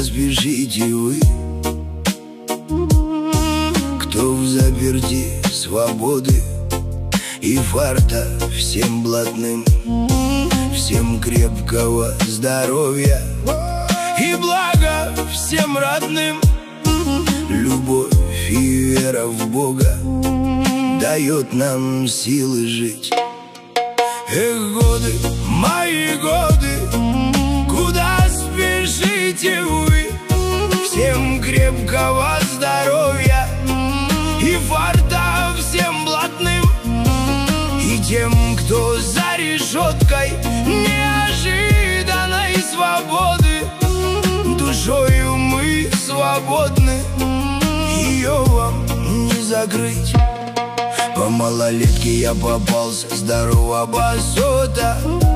спешите вы, кто в заперти свободы и фарта всем блатным, всем крепкого здоровья и блага всем родным. Любовь и вера в Бога дает нам силы жить. Эх, годы, мои годы, куда спешите вы? Всем крепкого здоровья и фарта всем блатным, и тем, кто за решеткой неожиданной свободы. Душою мы свободны, ее вам не закрыть. По малолетке я попался, здорового сота,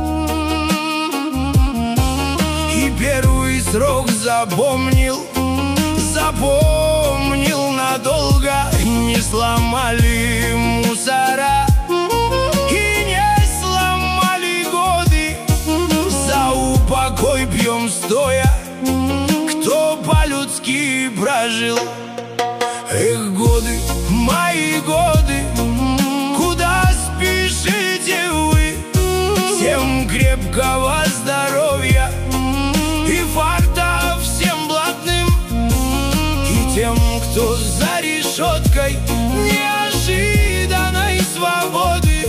и первый срок запомнил надолго. Не сломали мусора и не сломали годы. За упокой пьем стоя, кто по-людски прожил. Эх, годы, мои годы, куда спешите вы? Всем крепкого здоровья и фарта всем блатным, и тем, кто за решеткой неожиданной свободы.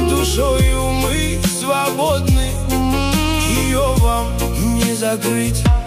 Душою мы свободны, ее вам не закрыть.